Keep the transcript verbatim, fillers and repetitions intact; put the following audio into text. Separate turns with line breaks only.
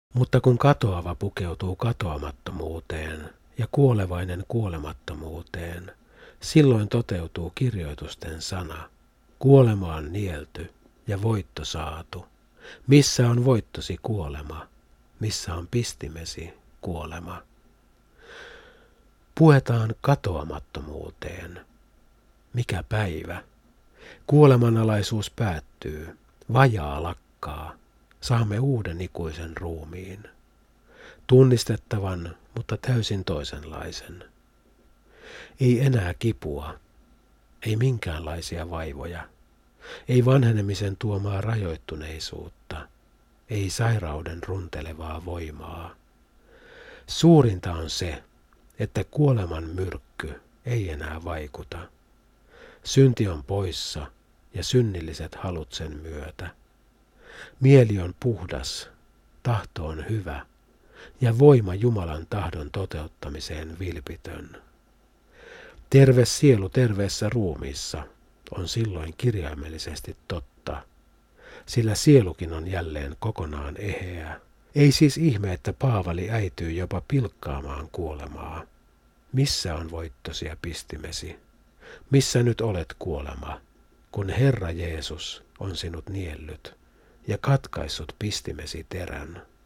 Mutta kun katoava pukeutuu katoamattomuuteen ja kuolevainen kuolemattomuuteen, silloin toteutuu kirjoitusten sana, kuolema on nielty ja voitto saatu. Missä on voittosi, kuolema? Missä on pistimesi, kuolema? Puetaan katoamattomuuteen. Mikä päivä? Kuolemanalaisuus päättyy, vajaa lakkaa, saamme uuden ikuisen ruumiin. Tunnistettavan, mutta täysin toisenlaisen. Ei enää kipua, ei minkäänlaisia vaivoja, ei vanhenemisen tuomaa rajoittuneisuutta, ei sairauden runtelevaa voimaa. Suurinta on se, että kuoleman myrkky ei enää vaikuta. Synti on poissa ja synnilliset halut sen myötä. Mieli on puhdas, tahto on hyvä ja voima Jumalan tahdon toteuttamiseen vilpitön. Terve sielu terveessä ruumiissa on silloin kirjaimellisesti totta, sillä sielukin on jälleen kokonaan eheä. Ei siis ihme, että Paavali äityy jopa pilkkaamaan kuolemaa. Missä on voittosi ja pistimesi? Missä nyt olet, kuolema, kun Herra Jeesus on sinut niellyt ja katkaissut pistimesi terän?